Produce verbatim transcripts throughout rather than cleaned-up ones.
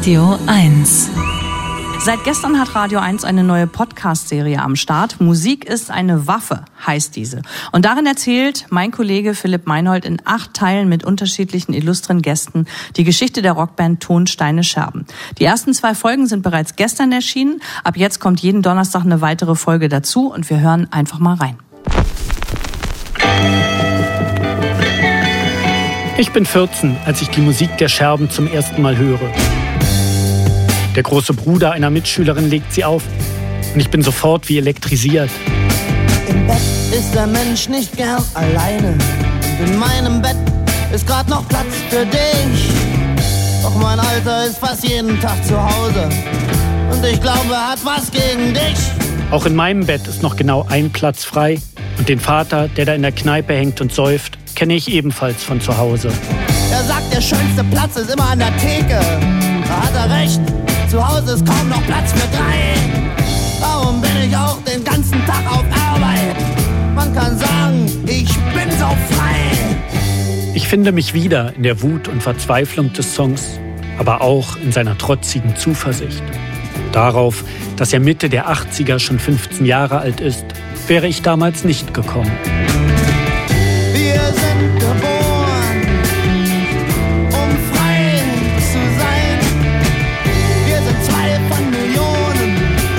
Radio eins. Seit gestern hat Radio eins eine neue Podcast-Serie am Start. Musik ist eine Waffe, heißt diese. Und darin erzählt mein Kollege Philipp Meinhold in acht Teilen mit unterschiedlichen illustren Gästen die Geschichte der Rockband Ton, Steine, Scherben. Die ersten zwei Folgen sind bereits gestern erschienen. Ab jetzt kommt jeden Donnerstag eine weitere Folge dazu und wir hören einfach mal rein. Ich bin vierzehn, als ich die Musik der Scherben zum ersten Mal höre. Der große Bruder einer Mitschülerin legt sie auf und ich bin sofort wie elektrisiert. Im Bett ist der Mensch nicht gern alleine und in meinem Bett ist grad noch Platz für dich. Doch mein Alter ist fast jeden Tag zu Hause und ich glaube, er hat was gegen dich. Auch in meinem Bett ist noch genau ein Platz frei und den Vater, der da in der Kneipe hängt und säuft, kenne ich ebenfalls von zu Hause. Er sagt, der schönste Platz ist immer an der Theke. Da hat er recht. Zu Hause ist kaum noch Platz für drei. Darum bin ich auch den ganzen Tag auf Arbeit. Man kann sagen, ich bin so frei. Ich finde mich wieder in der Wut und Verzweiflung des Songs, aber auch in seiner trotzigen Zuversicht. Darauf, dass er Mitte der achtziger schon fünfzehn Jahre alt ist, wäre ich damals nicht gekommen. Wir sind geboren, um frei zu sein. Wir sind zwei von Millionen,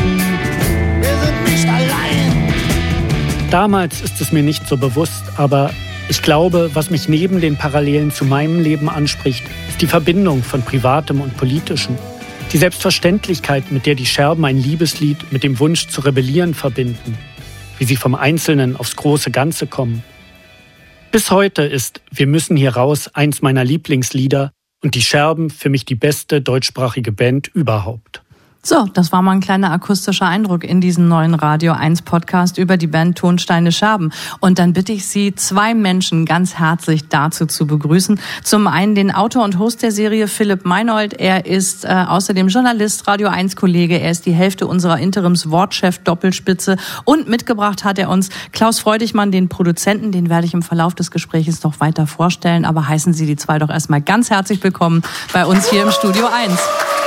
wir sind nicht allein. Damals ist es mir nicht so bewusst, aber ich glaube, was mich neben den Parallelen zu meinem Leben anspricht, ist die Verbindung von Privatem und Politischem. Die Selbstverständlichkeit, mit der die Scherben ein Liebeslied mit dem Wunsch zu rebellieren verbinden. Wie sie vom Einzelnen aufs große Ganze kommen. Bis heute ist Wir müssen hier raus eins meiner Lieblingslieder und die Scherben für mich die beste deutschsprachige Band überhaupt. So, das war mal ein kleiner akustischer Eindruck in diesen neuen Radio eins Podcast über die Band Ton, Steine, Scherben. Und dann bitte ich Sie, zwei Menschen ganz herzlich dazu zu begrüßen. Zum einen den Autor und Host der Serie Philipp Meinhold. Er ist äh, außerdem Journalist, Radio eins Kollege. Er ist die Hälfte unserer Interims-Wortchef-Doppelspitze. Und mitgebracht hat er uns Klaus Freudichmann, den Produzenten. Den werde ich im Verlauf des Gesprächs noch weiter vorstellen. Aber heißen Sie die zwei doch erstmal ganz herzlich willkommen bei uns hier im Studio eins.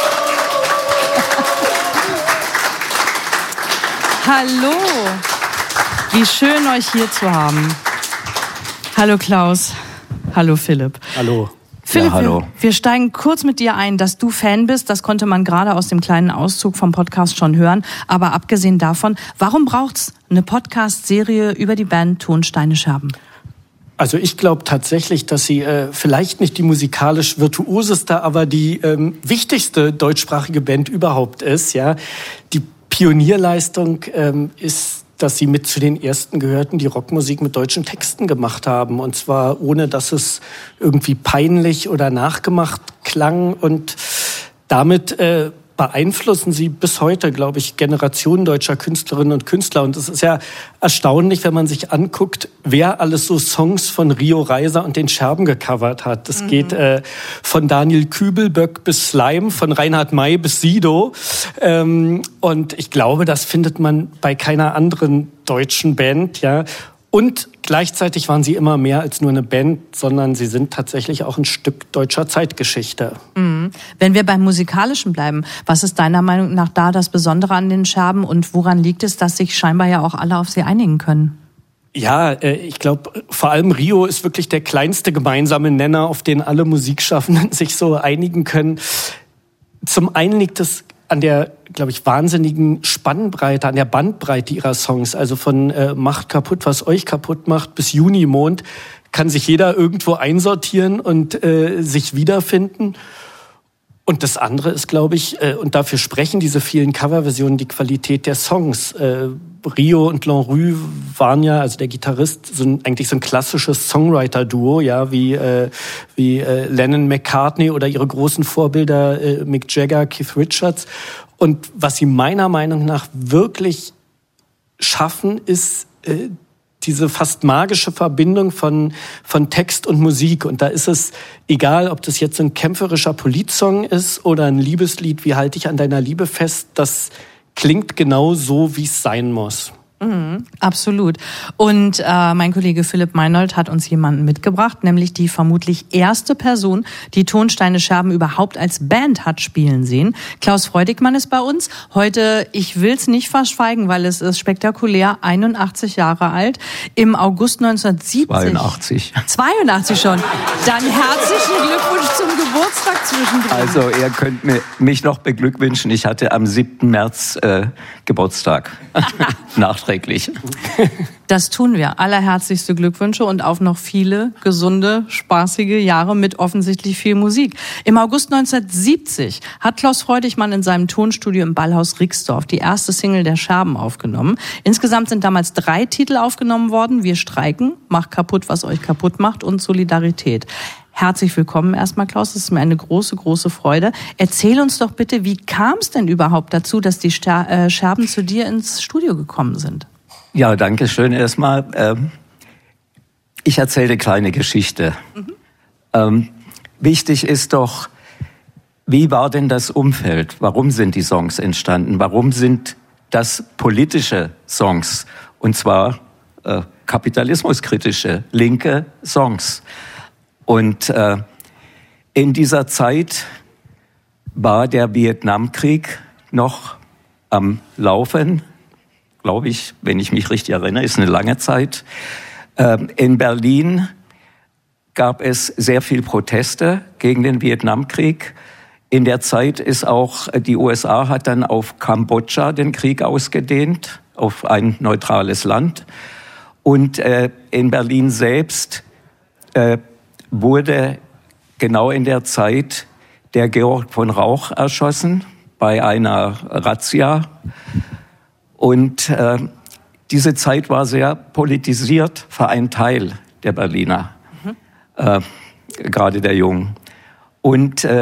Hallo, wie schön euch hier zu haben. Hallo Klaus, hallo Philipp. Hallo. Philipp, ja, hallo. Wir, wir steigen kurz mit dir ein, dass du Fan bist. Das konnte man gerade aus dem kleinen Auszug vom Podcast schon hören. Aber abgesehen davon, warum braucht's eine Podcast-Serie über die Band Ton, Steine, Scherben? Also ich glaube tatsächlich, dass sie äh, vielleicht nicht die musikalisch virtuoseste, aber die ähm, wichtigste deutschsprachige Band überhaupt ist. Ja, die Pionierleistung ähm, ist, dass sie mit zu den ersten gehörten, die Rockmusik mit deutschen Texten gemacht haben. Und zwar ohne, dass es irgendwie peinlich oder nachgemacht klang. Und damit äh, beeinflussen sie bis heute, glaube ich, Generationen deutscher Künstlerinnen und Künstler. Und es ist ja erstaunlich, wenn man sich anguckt, wer alles so Songs von Rio Reiser und den Scherben gecovert hat. Das mhm. geht äh, von Daniel Kübelböck bis Slime, von Reinhard May bis Sido. Ähm, und ich glaube, das findet man bei keiner anderen deutschen Band, ja. Und gleichzeitig waren sie immer mehr als nur eine Band, sondern sie sind tatsächlich auch ein Stück deutscher Zeitgeschichte. Mhm. Wenn wir beim Musikalischen bleiben, was ist deiner Meinung nach da das Besondere an den Scherben und woran liegt es, dass sich scheinbar ja auch alle auf sie einigen können? Ja, ich glaube, vor allem Rio ist wirklich der kleinste gemeinsame Nenner, auf den alle Musikschaffenden sich so einigen können. Zum einen liegt es an der, glaube ich, wahnsinnigen Spannbreite, an der Bandbreite ihrer Songs. Also von äh, Macht kaputt, was euch kaputt macht, bis Junimond kann sich jeder irgendwo einsortieren und äh, sich wiederfinden. Und das andere ist, glaube ich, äh, und dafür sprechen diese vielen Coverversionen, die Qualität der Songs. Äh, Rio und Lanrue waren ja, also der Gitarrist, so ein, eigentlich so ein klassisches Songwriter-Duo, ja, wie äh, wie äh, Lennon, McCartney oder ihre großen Vorbilder äh, Mick Jagger, Keith Richards. Und was sie meiner Meinung nach wirklich schaffen, ist äh, diese fast magische Verbindung von von Text und Musik. Und da ist es egal, ob das jetzt ein kämpferischer Politsong ist oder ein Liebeslied wie Halt ich an deiner Liebe fest, das klingt genau so, wie es sein muss. Mhm, absolut. Und äh, mein Kollege Philipp Meinold hat uns jemanden mitgebracht, nämlich die vermutlich erste Person, die Tonsteine Scherben überhaupt als Band hat spielen sehen. Klaus Freudigmann ist bei uns. Heute, ich will's nicht verschweigen, weil es ist spektakulär, einundachtzig Jahre alt. Im August neunzehnhundertsiebzig. zweiundachtzig. zweiundachtzig schon. Dann herzlichen Glückwunsch zum Geburtstag zwischendrin. Also ihr könnt mir, mich noch beglückwünschen. Ich hatte am siebten März äh, Geburtstag. Nachträglich. Das tun wir. Allerherzlichste Glückwünsche und auf noch viele gesunde, spaßige Jahre mit offensichtlich viel Musik. Im August neunzehnhundertsiebzig hat Klaus Freudigmann in seinem Tonstudio im Ballhaus Rixdorf die erste Single der Scherben aufgenommen. Insgesamt sind damals drei Titel aufgenommen worden. Wir streiken, Macht kaputt, was euch kaputt macht und Solidarität. Herzlich willkommen erstmal, Klaus. Das ist mir eine große, große Freude. Erzähl uns doch bitte, wie kam es denn überhaupt dazu, dass die Scherben zu dir ins Studio gekommen sind? Ja, danke schön erstmal. Ich erzähle eine kleine Geschichte. Mhm. Ähm, wichtig ist doch, wie war denn das Umfeld? Warum sind die Songs entstanden? Warum sind das politische Songs? Und zwar äh, kapitalismuskritische, linke Songs. Und äh, in dieser Zeit war der Vietnamkrieg noch am Laufen, glaube ich, wenn ich mich richtig erinnere, ist eine lange Zeit. Äh, in Berlin gab es sehr viel Proteste gegen den Vietnamkrieg. In der Zeit ist auch, die U S A hat dann auf Kambodscha den Krieg ausgedehnt, auf ein neutrales Land. Und äh, in Berlin selbst äh, wurde genau in der Zeit der Georg von Rauch erschossen bei einer Razzia. Und äh, diese Zeit war sehr politisiert für einen Teil der Berliner, mhm. äh, gerade der Jungen. Und äh,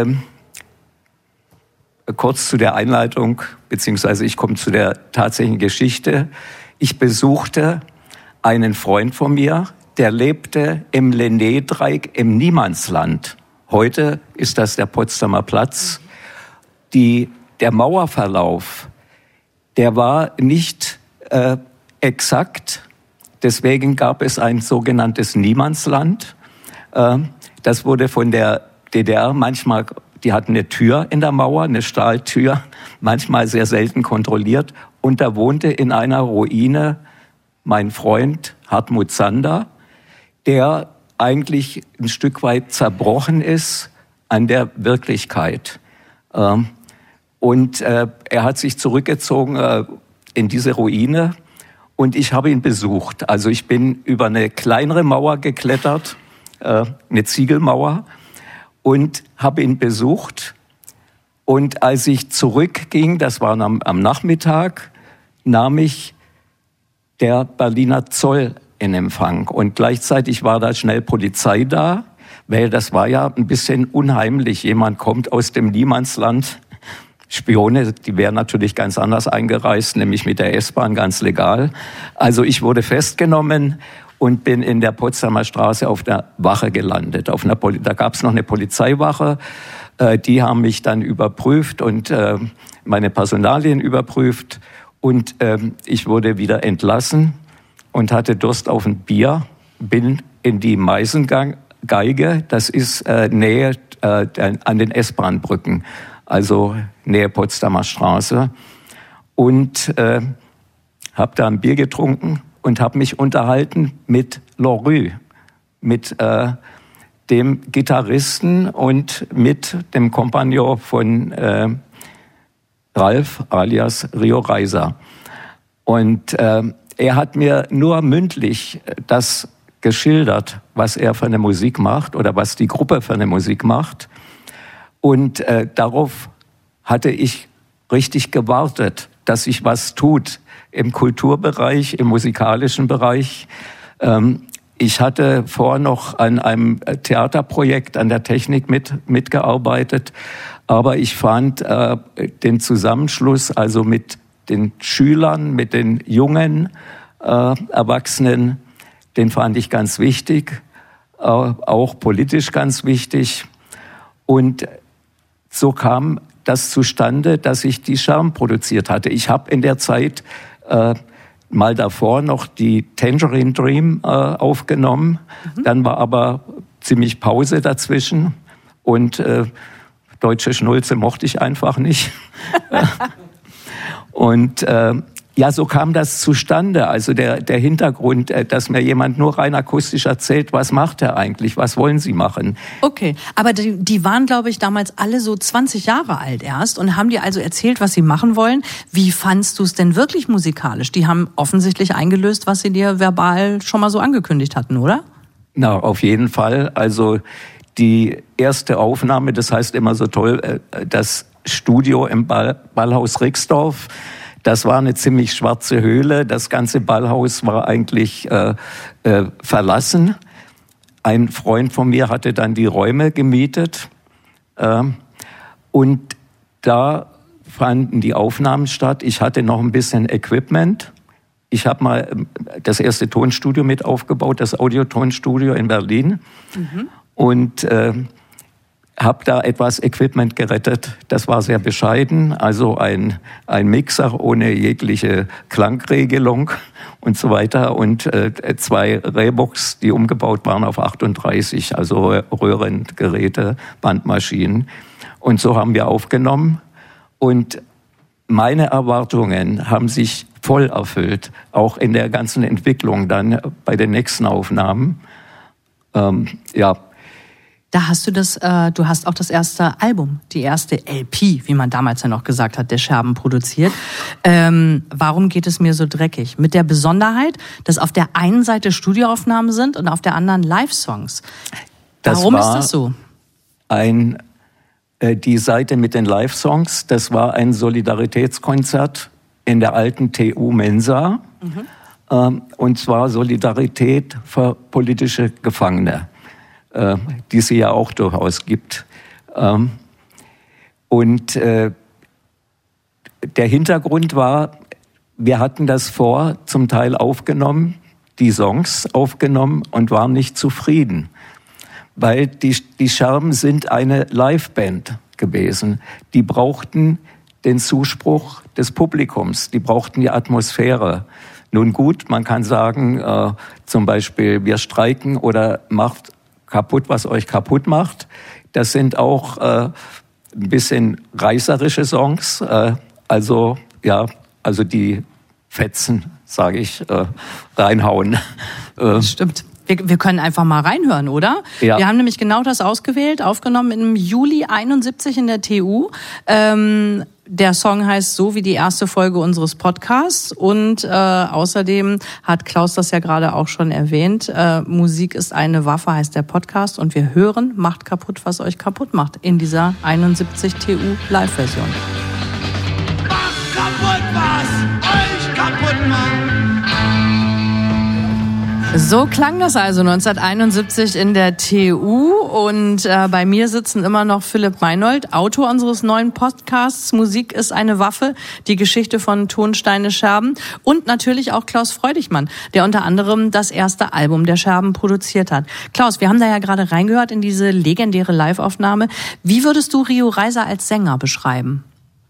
kurz zu der Einleitung, beziehungsweise ich komme zu der tatsächlichen Geschichte. Ich besuchte einen Freund von mir, der lebte im Lenné-Dreieck im Niemandsland. Heute ist das der Potsdamer Platz. Die, der Mauerverlauf, der war nicht äh, exakt. Deswegen gab es ein sogenanntes Niemandsland. Äh, das wurde von der D D R manchmal, die hatten eine Tür in der Mauer, eine Stahltür, manchmal sehr selten kontrolliert. Und da wohnte in einer Ruine mein Freund Hartmut Sander, der eigentlich ein Stück weit zerbrochen ist an der Wirklichkeit. Und er hat sich zurückgezogen in diese Ruine und ich habe ihn besucht. Also ich bin über eine kleinere Mauer geklettert, eine Ziegelmauer, und habe ihn besucht. Und als ich zurückging, das war am, am Nachmittag, nahm ich der Berliner Zoll in Empfang. Und gleichzeitig war da schnell Polizei da, weil das war ja ein bisschen unheimlich. Jemand kommt aus dem Niemandsland. Spione, die wären natürlich ganz anders eingereist, nämlich mit der S-Bahn ganz legal. Also ich wurde festgenommen und bin in der Potsdamer Straße auf der Wache gelandet. Auf einer Poli- da gab es noch eine Polizeiwache. Äh, die haben mich dann überprüft und äh, meine Personalien überprüft. Und ähm, ich wurde wieder entlassen und hatte Durst auf ein Bier, bin in die Meisengeige, das ist äh, Nähe äh, an den S-Bahn-Brücken, also Nähe Potsdamer Straße, und äh, habe da ein Bier getrunken und habe mich unterhalten mit Lorue, mit äh, dem Gitarristen und mit dem Kompagnon von äh, Ralf alias Rio Reiser. Und äh, er hat mir nur mündlich das geschildert, was er für eine Musik macht oder was die Gruppe für eine Musik macht. Und äh, darauf hatte ich richtig gewartet, dass sich was tut im Kulturbereich, im musikalischen Bereich. Ähm, ich hatte vorher noch an einem Theaterprojekt an der Technik mit, mitgearbeitet, aber ich fand äh, den Zusammenschluss also mit den Schülern, mit den jungen äh, Erwachsenen, den fand ich ganz wichtig, äh, auch politisch ganz wichtig. Und so kam das zustande, dass ich die Scherben produziert hatte. Ich habe in der Zeit äh, mal davor noch die Tangerine Dream äh, aufgenommen. Mhm. Dann war aber ziemlich Pause dazwischen und äh, deutsche Schnulze mochte ich einfach nicht. Und äh, ja, so kam das zustande. Also der, der Hintergrund, dass mir jemand nur rein akustisch erzählt, was macht er eigentlich, was wollen Sie machen? Okay, aber die, die waren, glaube ich, damals alle so zwanzig Jahre alt erst und haben dir also erzählt, was sie machen wollen. Wie fandst du es denn wirklich musikalisch? Die haben offensichtlich eingelöst, was sie dir verbal schon mal so angekündigt hatten, oder? Na, auf jeden Fall. Also die erste Aufnahme, das heißt immer so toll, das Studio im Ball, Ballhaus Rixdorf, das war eine ziemlich schwarze Höhle. Das ganze Ballhaus war eigentlich äh, äh, verlassen. Ein Freund von mir hatte dann die Räume gemietet. Äh, und da fanden die Aufnahmen statt. Ich hatte noch ein bisschen Equipment. Ich habe mal das erste Tonstudio mit aufgebaut, das Audiotonstudio in Berlin. Mhm. Und äh, habe da etwas Equipment gerettet. Das war sehr bescheiden, also ein ein Mixer ohne jegliche Klangregelung und so weiter und äh, zwei Rehbox, die umgebaut waren auf achtunddreißig, also Röhrengeräte, Bandmaschinen. Und so haben wir aufgenommen und meine Erwartungen haben sich voll erfüllt, auch in der ganzen Entwicklung dann bei den nächsten Aufnahmen. Ähm, ja. Da hast du das, äh, du hast auch das erste Album, die erste L P, wie man damals ja noch gesagt hat, der Scherben produziert. Ähm, warum geht es mir so dreckig? Mit der Besonderheit, dass auf der einen Seite Studioaufnahmen sind und auf der anderen Live-Songs. Warum ist das so? Ein, äh, die Seite mit den Live-Songs, das war ein Solidaritätskonzert in der alten T U Mensa. Mhm. Ähm, und zwar Solidarität für politische Gefangene, die es ja auch durchaus gibt. Und der Hintergrund war, wir hatten das vor, zum Teil aufgenommen, die Songs aufgenommen und waren nicht zufrieden. Weil die, die Scherben sind eine Liveband gewesen. Die brauchten den Zuspruch des Publikums, die brauchten die Atmosphäre. Nun gut, man kann sagen, äh, zum Beispiel, wir streiken oder macht kaputt, was euch kaputt macht. Das sind auch äh, ein bisschen reißerische Songs, äh, also ja, also die Fetzen, sage ich, äh, reinhauen. Äh, Stimmt. Wir, wir können einfach mal reinhören, oder? Ja. Wir haben nämlich genau das ausgewählt, aufgenommen im Juli einundsiebzig in der T U. Ähm, Der Song heißt so wie die erste Folge unseres Podcasts und äh, außerdem hat Klaus das ja gerade auch schon erwähnt, äh, Musik ist eine Waffe heißt der Podcast und wir hören Macht kaputt, was euch kaputt macht in dieser einundsiebzig T U Live-Version. Macht kaputt, was euch kaputt macht. So klang das also neunzehnhunderteinundsiebzig in der T U und äh, bei mir sitzen immer noch Philipp Meinold, Autor unseres neuen Podcasts Musik ist eine Waffe, die Geschichte von Tonsteine Scherben und natürlich auch Klaus Freudichmann, der unter anderem das erste Album der Scherben produziert hat. Klaus, wir haben da ja gerade reingehört in diese legendäre Live-Aufnahme. Wie würdest du Rio Reiser als Sänger beschreiben?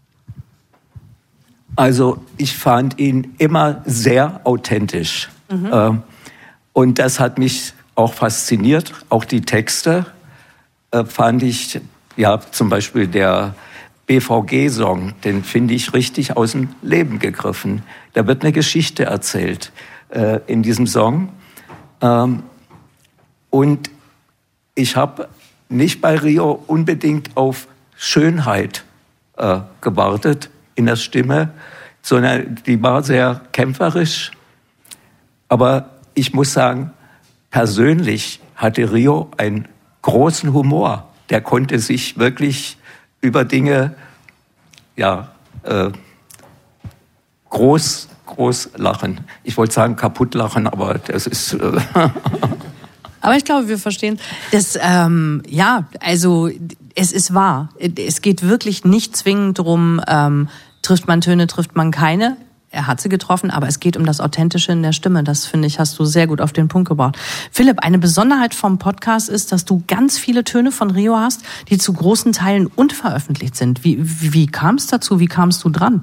Also ich fand ihn immer sehr authentisch. Mhm. Ähm, Und das hat mich auch fasziniert. Auch die Texte äh, fand ich, ja, zum Beispiel der B V G-Song, den finde ich richtig aus dem Leben gegriffen. Da wird eine Geschichte erzählt äh, in diesem Song. Ähm, und ich habe nicht bei Rio unbedingt auf Schönheit äh, gewartet in der Stimme, sondern die war sehr kämpferisch. Aber ich muss sagen, persönlich hatte Rio einen großen Humor. Der konnte sich wirklich über Dinge, ja, äh, groß, groß lachen. Ich wollte sagen kaputt lachen, aber das ist... Äh Aber ich glaube, wir verstehen das. Ähm, ja, also es ist wahr. Es geht wirklich nicht zwingend darum, ähm, trifft man Töne, trifft man keine. Er hat sie getroffen, aber es geht um das Authentische in der Stimme. Das, finde ich, hast du sehr gut auf den Punkt gebracht. Philipp, eine Besonderheit vom Podcast ist, dass du ganz viele Töne von Rio hast, die zu großen Teilen unveröffentlicht sind. Wie, wie, wie kam es dazu? Wie kamst du dran?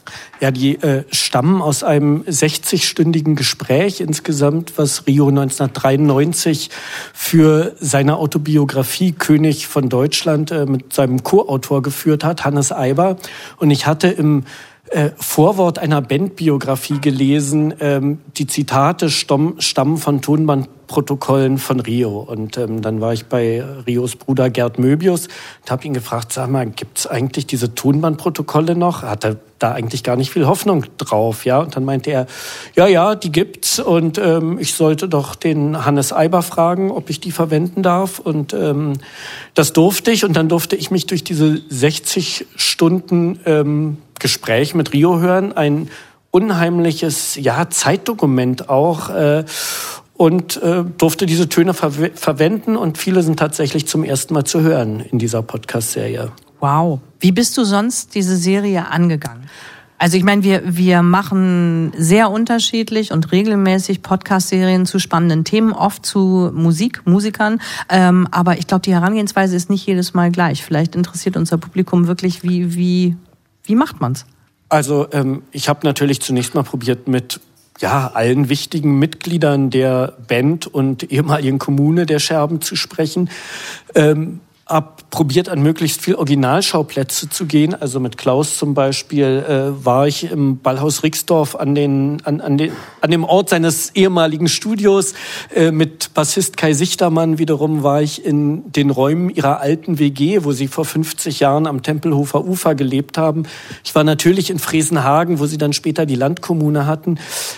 Ja, die äh, stammen aus einem sechzigstündigen Gespräch insgesamt, was Rio neunzehnhundertdreiundneunzig für seine Autobiografie König von Deutschland äh, mit seinem Co-Autor geführt hat, Hannes Eiber. Und ich hatte im äh, Vorwort einer Bandbiografie gelesen, ähm, die Zitate stamm, stammen von Tonbandprotokollen von Rio. Und ähm, dann war ich bei Rios Bruder Gerd Möbius und habe ihn gefragt, sag mal, gibt's eigentlich diese Tonbandprotokolle noch? Hat er da eigentlich gar nicht viel Hoffnung drauf, ja? Und dann meinte er, ja, ja, die gibt's und ähm, ich sollte doch den Hannes Eiber fragen, ob ich die verwenden darf. Und ähm, das durfte ich und dann durfte ich mich durch diese sechzig Stunden ähm, Gespräch mit Rio hören. Ein unheimliches, ja, Zeitdokument auch. Äh, und äh, durfte diese Töne ver- verwenden und viele sind tatsächlich zum ersten Mal zu hören in dieser Podcast-Serie. Wow. Wie bist du sonst diese Serie angegangen? Also ich meine, wir, wir machen sehr unterschiedlich und regelmäßig Podcast-Serien zu spannenden Themen, oft zu Musik, Musikern. Ähm, aber ich glaube, die Herangehensweise ist nicht jedes Mal gleich. Vielleicht interessiert unser Publikum wirklich, wie, wie, wie macht man's? Also ähm, ich habe natürlich zunächst mal probiert mit ja, allen wichtigen Mitgliedern der Band und ehemaligen Kommune der Scherben zu sprechen. Ähm, hab probiert, an möglichst viel Originalschauplätze zu gehen. Also mit Klaus zum Beispiel äh, war ich im Ballhaus Rixdorf an, den, an, an, den, an dem Ort seines ehemaligen Studios. Äh, mit Bassist Kai Sichtermann wiederum war ich in den Räumen ihrer alten W G, wo sie vor fünfzig Jahren am Tempelhofer Ufer gelebt haben. Ich war natürlich in Fresenhagen, wo sie dann später die Landkommune hatten,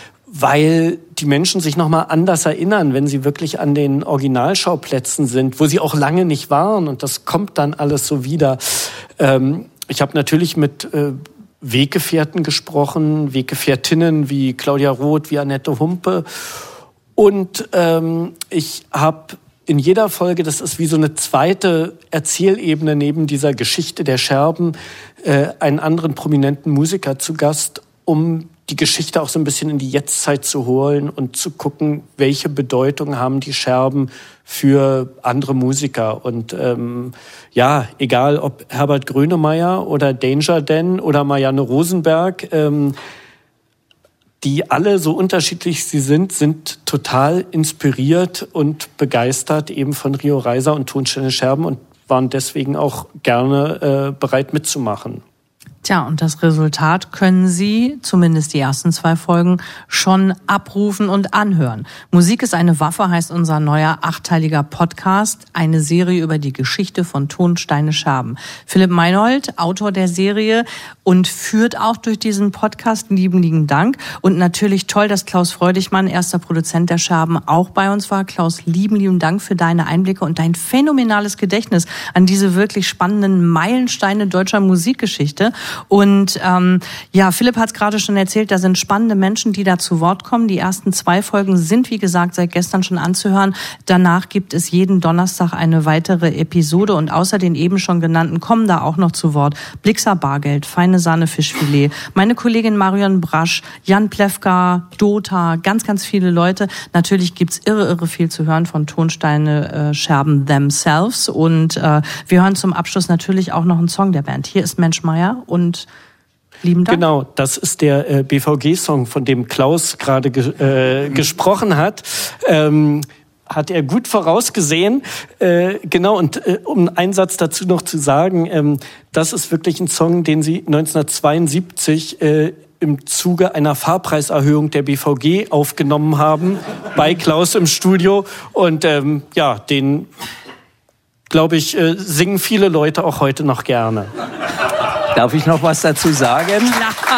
weil die Menschen sich noch mal anders erinnern, wenn sie wirklich an den Originalschauplätzen sind, wo sie auch lange nicht waren. Und das kommt dann alles so wieder. Ähm, ich habe natürlich mit äh, Weggefährten gesprochen, Weggefährtinnen wie Claudia Roth, wie Annette Humpe. Und ähm, ich habe in jeder Folge, das ist wie so eine zweite Erzählebene neben dieser Geschichte der Scherben, äh, einen anderen prominenten Musiker zu Gast, um die Geschichte auch so ein bisschen in die Jetztzeit zu holen und zu gucken, welche Bedeutung haben die Scherben für andere Musiker. Und ähm, ja, egal ob Herbert Grönemeyer oder Danger Dan oder Marianne Rosenberg, ähm, die alle so unterschiedlich sie sind, sind total inspiriert und begeistert eben von Rio Reiser und Tonsteine Scherben und waren deswegen auch gerne äh, bereit mitzumachen. Tja, und das Resultat können Sie, zumindest die ersten zwei Folgen, schon abrufen und anhören. Musik ist eine Waffe heißt unser neuer achtteiliger Podcast, eine Serie über die Geschichte von Tonsteine Scherben. Philipp Meinhold, Autor der Serie und führt auch durch diesen Podcast, lieben, lieben Dank. Und natürlich toll, dass Klaus Freudigmann, erster Produzent der Scherben, auch bei uns war. Klaus, lieben, lieben Dank für deine Einblicke und dein phänomenales Gedächtnis an diese wirklich spannenden Meilensteine deutscher Musikgeschichte. Und ähm, ja, Philipp hat es gerade schon erzählt, da sind spannende Menschen, die da zu Wort kommen. Die ersten zwei Folgen sind, wie gesagt, seit gestern schon anzuhören. Danach gibt es jeden Donnerstag eine weitere Episode. Und außer den eben schon genannten kommen da auch noch zu Wort Blixer Bargeld, Feine Sahne Fischfilet, meine Kollegin Marion Brasch, Jan Plewka, Dota, ganz, ganz viele Leute. Natürlich gibt's irre, irre viel zu hören von Tonsteine äh, Scherben themselves. Und äh, wir hören zum Abschluss natürlich auch noch einen Song der Band. Hier ist Mensch Meier und lieben Dank. Genau, das ist der äh, B V G-Song, von dem Klaus gerade ge- äh, gesprochen hat. Ähm, hat er gut vorausgesehen. Äh, genau, und äh, um einen Satz dazu noch zu sagen, ähm, das ist wirklich ein Song, den sie neunzehnhundertzweiundsiebzig äh, im Zuge einer Fahrpreiserhöhung der B V G aufgenommen haben, bei Klaus im Studio. Und ähm, ja, den, glaube ich, äh, singen viele Leute auch heute noch gerne. Darf ich noch was dazu sagen? Klar.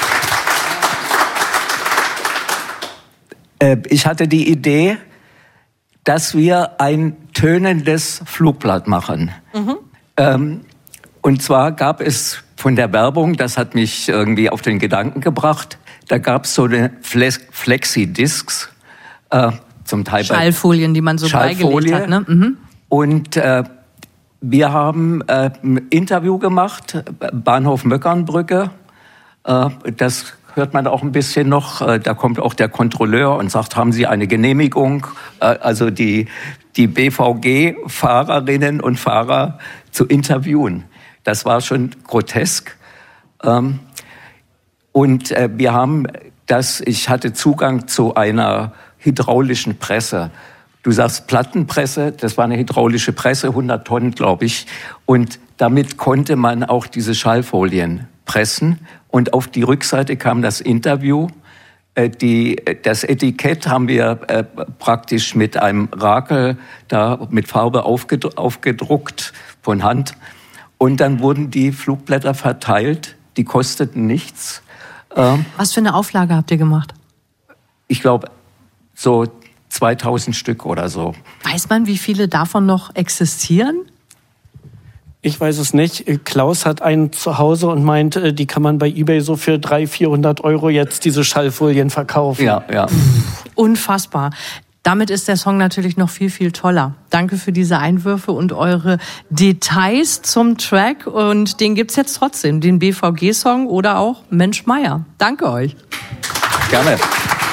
Äh, ich hatte die Idee, dass wir ein tönendes Flugblatt machen. Mhm. Ähm, und zwar gab es von der Werbung, das hat mich irgendwie auf den Gedanken gebracht, da gab es so eine Flex- Flexi-Discs, äh, zum Teil Schallfolien, die man so beigelegt hat. Ne? Mhm. Und äh, wir haben äh, ein Interview gemacht, Bahnhof Möckernbrücke. Äh, das hört man auch ein bisschen noch. Äh, da kommt auch der Kontrolleur und sagt, haben Sie eine Genehmigung? Äh, also die, die B V G-Fahrerinnen und Fahrer zu interviewen. Das war schon grotesk. Ähm, Und äh, wir haben das, ich hatte Zugang zu einer hydraulischen Presse. Du sagst Plattenpresse, das war eine hydraulische Presse, hundert Tonnen, glaube ich. Und damit konnte man auch diese Schallfolien pressen. Und auf die Rückseite kam das Interview. Äh, die, das Etikett haben wir äh, praktisch mit einem Rakel da mit Farbe aufgedru- aufgedruckt von Hand. Und dann wurden die Flugblätter verteilt. Die kosteten nichts. Ähm, Was für eine Auflage habt ihr gemacht? Ich glaube, so zweitausend Stück oder so. Weiß man, wie viele davon noch existieren? Ich weiß es nicht. Klaus hat einen zu Hause und meint, die kann man bei eBay so für dreihundert, vierhundert Euro jetzt diese Schallfolien verkaufen. Ja, ja. Unfassbar. Damit ist der Song natürlich noch viel, viel toller. Danke für diese Einwürfe und eure Details zum Track. Und den gibt's jetzt trotzdem, den B V G-Song oder auch Mensch Meier. Danke euch. Gerne.